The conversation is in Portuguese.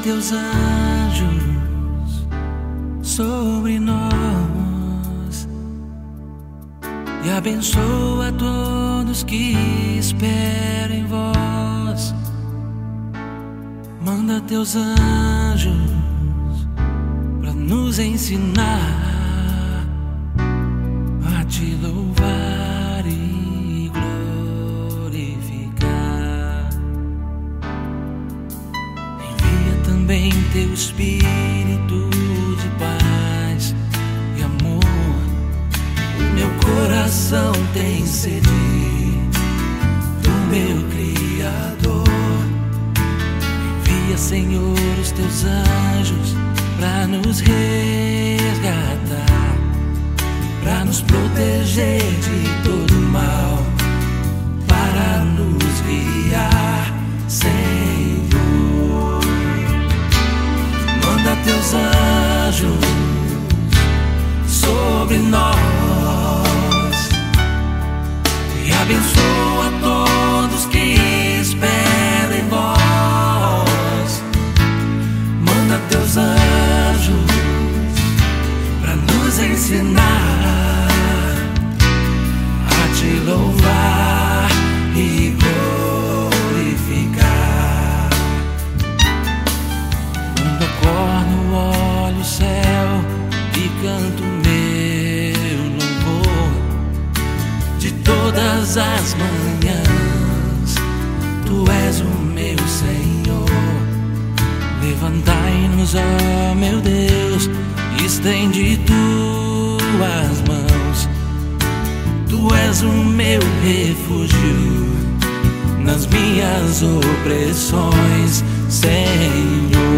teus anjos sobre nós e abençoa todos que esperam em vós. Manda teus anjos para nos ensinar a te louvar e glorificar. Envia também teu Espírito de paz e amor. O meu coração tem sede do meu Criador. Envia, Senhor, os teus anjos pra nos resgatar, pra nos proteger de todo mal, para nos guiar, Senhor. Manda teus anjos sobre nós e abençoa todos que esperam em vós. Manda teus anjos pra nos ensinar a te louvar e glorificar. Quando acordo, olho o céu e canto meu louvor. De todas as manhãs, tu és o meu Senhor. Levantai-nos, ó meu Deus, estende tuas mãos. Tu és o meu refúgio nas minhas opressões, Senhor.